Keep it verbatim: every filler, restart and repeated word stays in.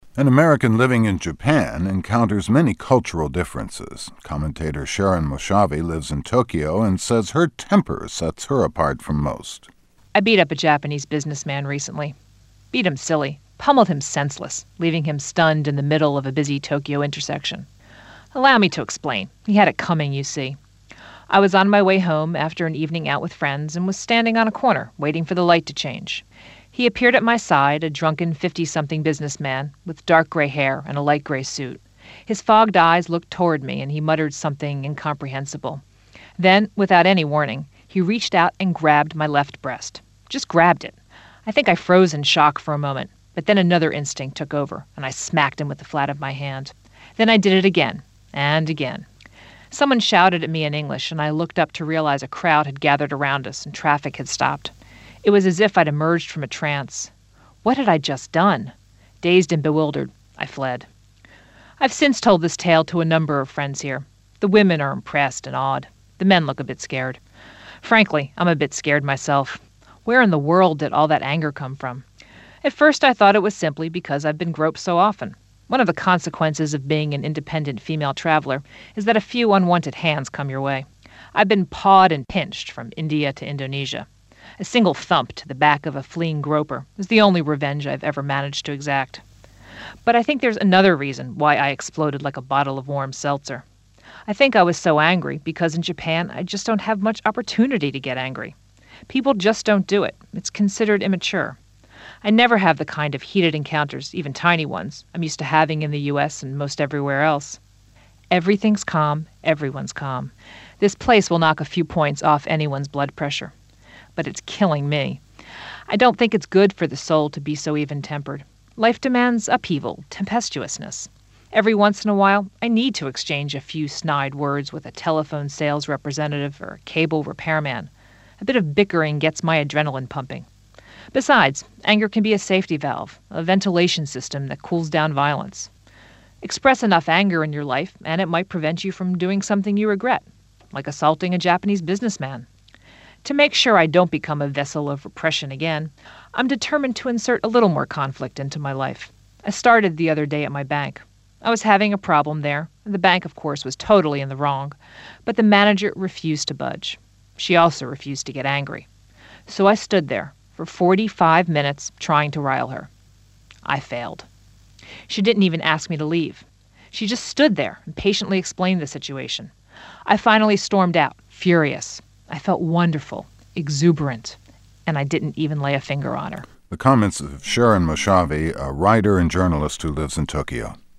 An American living in Japan encounters many cultural differences. Commentator Sharon Moshavi lives in Tokyo and says her temper sets her apart from most. I beat up a Japanese businessman recently. Beat him silly, pummeled him senseless, leaving him stunned in the middle of a busy Tokyo intersection. Allow me to explain. He had it coming, you see. I was on my way home after an evening out with friends and was standing on a corner, waiting for the light to change. He appeared at my side, a drunken fifty-something businessman with dark gray hair and a light gray suit. His fogged eyes looked toward me, and he muttered something incomprehensible. Then, without any warning, he reached out and grabbed my left breast. Just grabbed it. I think I froze in shock for a moment, but then another instinct took over, and I smacked him with the flat of my hand. Then I did it again, and again. Someone shouted at me in English, and I looked up to realize a crowd had gathered around us and traffic had stopped. It was as if I'd emerged from a trance. What had I just done? Dazed and bewildered, I fled. I've since told this tale to a number of friends here. The women are impressed and awed. The men look a bit scared. Frankly, I'm a bit scared myself. Where in the world did all that anger come from? At first I thought it was simply because I've been groped so often. One of the consequences of being an independent female traveler is that a few unwanted hands come your way. I've been pawed and pinched from India to Indonesia. A single thump to the back of a fleeing groper is the only revenge I've ever managed to exact. But I think there's another reason why I exploded like a bottle of warm seltzer. I think I was so angry because in Japan I just don't have much opportunity to get angry. People just don't do it. It's considered immature. I never have the kind of heated encounters, even tiny ones, I'm used to having in the U S and most everywhere else. Everything's calm, everyone's calm. This place will knock a few points off anyone's blood pressure. But it's killing me. I don't think it's good for the soul to be so even-tempered. Life demands upheaval, tempestuousness. Every once in a while, I need to exchange a few snide words with a telephone sales representative or a cable repairman. A bit of bickering gets my adrenaline pumping. Besides, anger can be a safety valve, a ventilation system that cools down violence. Express enough anger in your life, and it might prevent you from doing something you regret, like assaulting a Japanese businessman. To make sure I don't become a vessel of repression again, I'm determined to insert a little more conflict into my life. I started the other day at my bank. I was having a problem there, and the bank, of course, was totally in the wrong, but the manager refused to budge. She also refused to get angry. So I stood there for forty-five minutes trying to rile her. I failed. She didn't even ask me to leave. She just stood there and patiently explained the situation. I finally stormed out, furious. I felt wonderful, exuberant, and I didn't even lay a finger on her. The comments of Sharon Moshavi, a writer and journalist who lives in Tokyo.